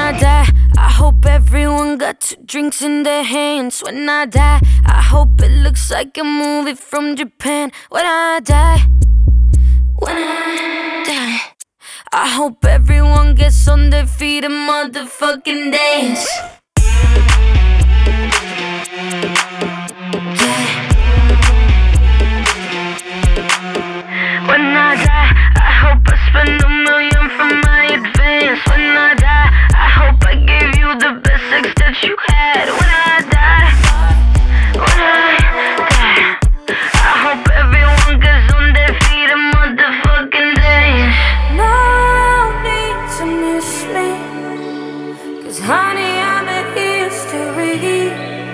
I die, I hope everyone got 2 drinks in their hands. When I die, I hope it looks like a movie from Japan. When I die, I hope everyone gets on their feet and motherfucking dance. When I die, I hope I spend $1 million for my advance. When I die, I hope I gave you the best sex that you had. When I die, I hope everyone gets on their feet and motherfucking dance. No need to miss me, 'cause honey, I'm in history.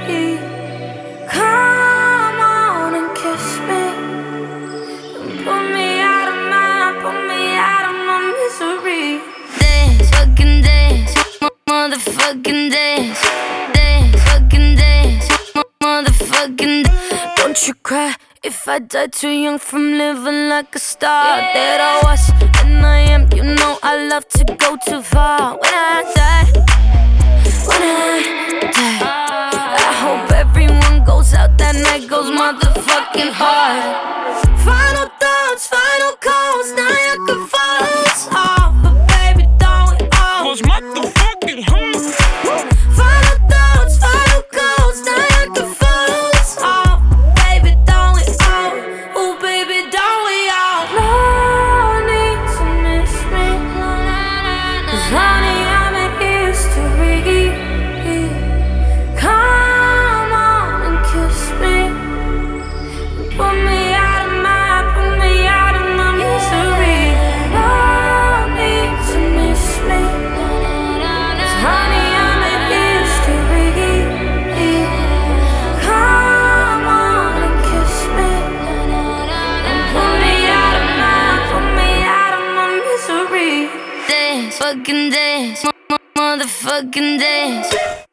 Come on and kiss me, put me out of my misery. Dance, fucking dance, motherfucking dance. Dance, fucking dance, motherfucking dance. Don't you cry if I die too young from living like a star. That I was and I am, you know I love to go too far. When I die, I hope everyone goes out that night, goes motherfucking hard. Final thoughts, final calls, now you can fall off, but baby, don't we all? Goes motherfucking hard. Final thoughts, final calls, now you can fall off, baby, don't we all? Oh, baby, don't we all? No need to miss me, 'cause honey, I'm in history. Come on and kiss me, put me out of my misery. No need to miss me, 'cause honey, I'm in history. Come on and kiss me, and put me out of my misery. Dance, fucking dance, motherfucking dance.